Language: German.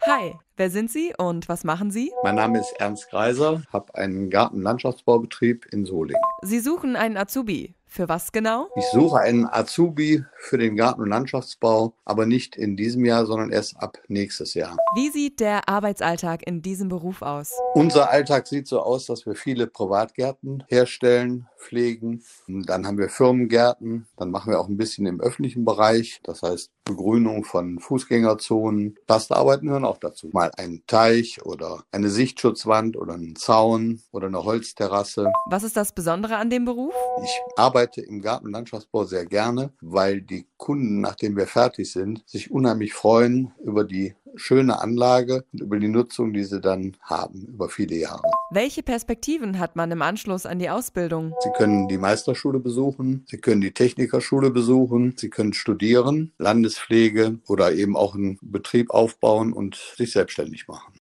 Hi, wer sind Sie und was machen Sie? Mein Name ist Ernst Greiser, habe einen Garten-Landschaftsbaubetrieb in Solingen. Sie suchen einen Azubi. Für was genau? Ich suche einen Azubi für den Garten- und Landschaftsbau, aber nicht in diesem Jahr, sondern erst ab nächstes Jahr. Wie sieht der Arbeitsalltag in diesem Beruf aus? Unser Alltag sieht so aus, dass wir viele Privatgärten herstellen, pflegen. Und dann haben wir Firmengärten. Dann machen wir auch ein bisschen im öffentlichen Bereich. Das heißt Begrünung von Fußgängerzonen. Bastarbeiten hören auch dazu. Mal ein Teich oder eine Sichtschutzwand oder einen Zaun oder eine Holzterrasse. Was ist das Besondere an dem Beruf? Ich arbeite im Garten- und Landschaftsbau sehr gerne, weil die Kunden, nachdem wir fertig sind, sich unheimlich freuen über die schöne Anlage und über die Nutzung, die sie dann haben über viele Jahre. Welche Perspektiven hat man im Anschluss an die Ausbildung? Sie können die Meisterschule besuchen, Sie können die Technikerschule besuchen, Sie können studieren, Landespflege oder eben auch einen Betrieb aufbauen und sich selbstständig machen.